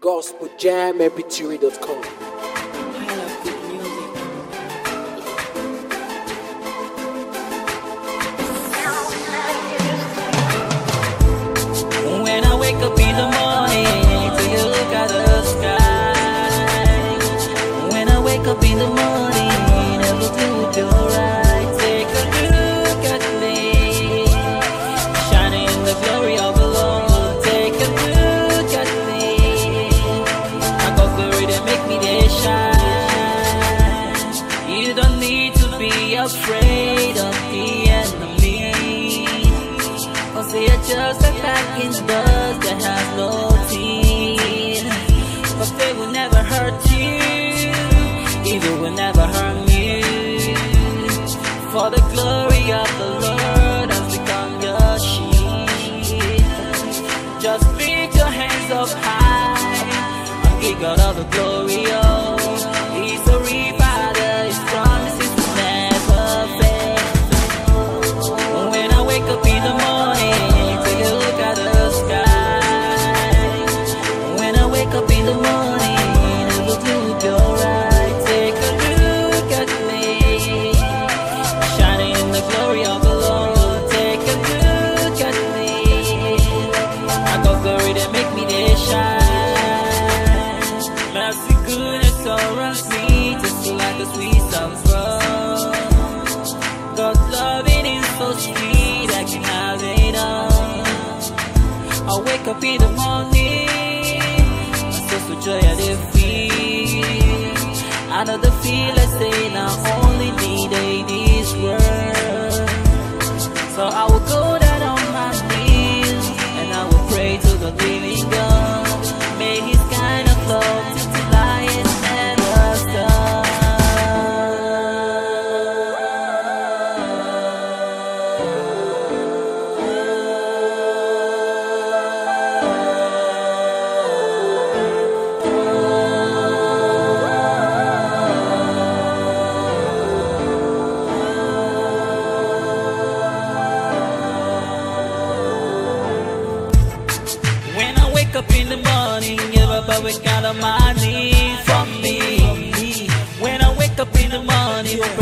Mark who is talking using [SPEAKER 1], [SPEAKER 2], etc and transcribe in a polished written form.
[SPEAKER 1] gospeljammpg.com.
[SPEAKER 2] When I wake up in the morning, take a look at the sky. When I wake up in the morning, everything will be alright. Take a look at me, shining in the glory of the Lord. Take a look at me, I got glory that make me they shine. You don't need to be afraid of the enemy, 'cause they are just a packing dust that has no teeth. But they will never hurt you, evil will never harm you. For the glory of the Lord has become your shield. Just lift your hands up high and give God all the glory. Oh, He's a reviver, His promises will never fail. When I wake up in the morning, take a look at the sky. When I wake up in the morning, everything will be alright. Take a look at me, shining in the glory of the Lord. Take a look at me, I got glory that make me they shine. Mercy, goodness surrounds me just like a sweet song. God's loving is so sweet, I can have it all. I wake up in the morning, my soul's so joy I dey feel. I know the feel I say now only need this world. So I will go down on my knees and I will pray to the living God. May His kind of love to lion and the star. When I wake up in the morning, everybody got on my knees for me. When I wake up in the morning,